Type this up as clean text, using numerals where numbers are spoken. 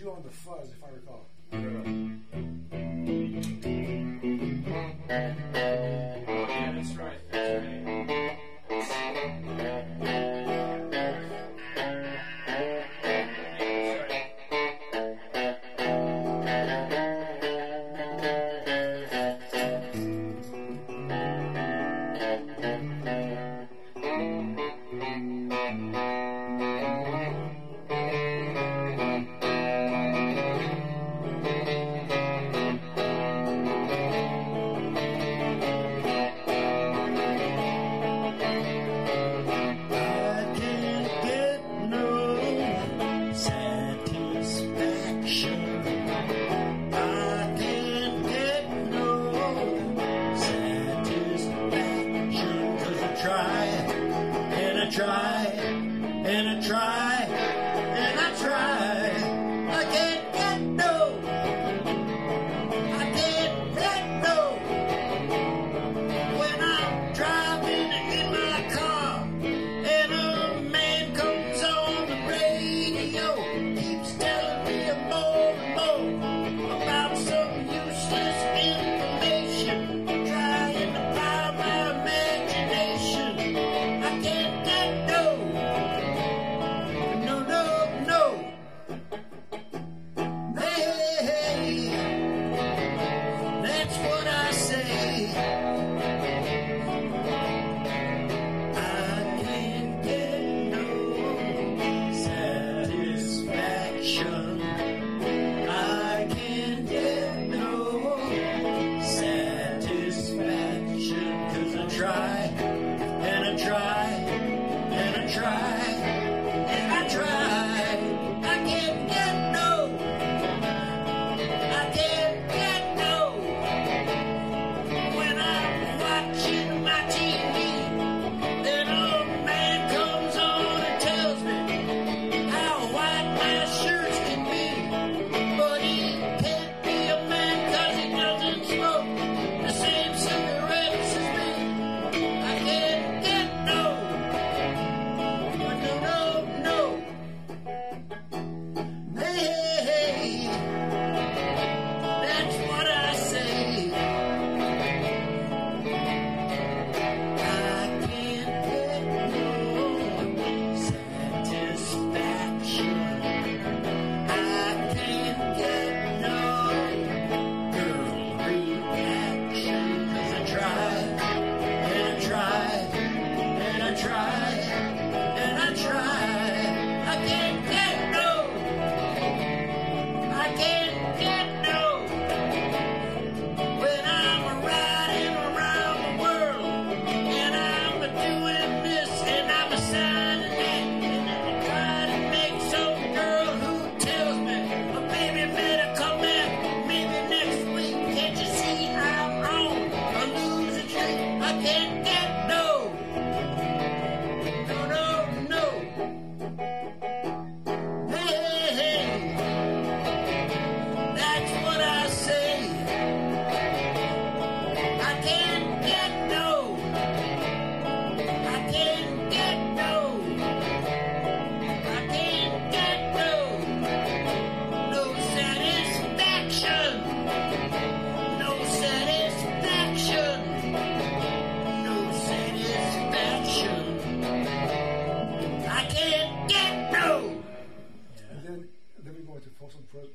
you on the fuzz, if I recall. Yeah, that's right. That's right. Try and I try and I try. I can't get no. I can't get no. When I'm driving in my car and a man comes on the radio, keeps telling me more and more about some useless information, trying to fire my imagination. I can't get no. That's what I say. I can't get no satisfaction. I can't get no satisfaction. 'Cause I try and I try and I try and I try. I can't get no. I can't get no. When I'm watching my TV, then a man comes on and tells me how white my shirts can be. But he can't be a man 'cause he doesn't smoke the same cigarettes as me. I can't get no. No. Hey, that's what I say. I can't get no satisfaction. I can't get no girl reaction. 'Cause I try and I try and I try and I try. I can't get no. I can't get no. When I'm riding around the world and I'm doing this and I'm signing that and I try to make some girl who tells me, oh, baby, better come back maybe next week. Can't you see I'm on a losing streak? I can't get no. No. Hey, that's what I say. I can't get no. I can't get no. I can't get no. No satisfaction. No satisfaction. No satisfaction. I can't get no. And then we go into Folsom Prison.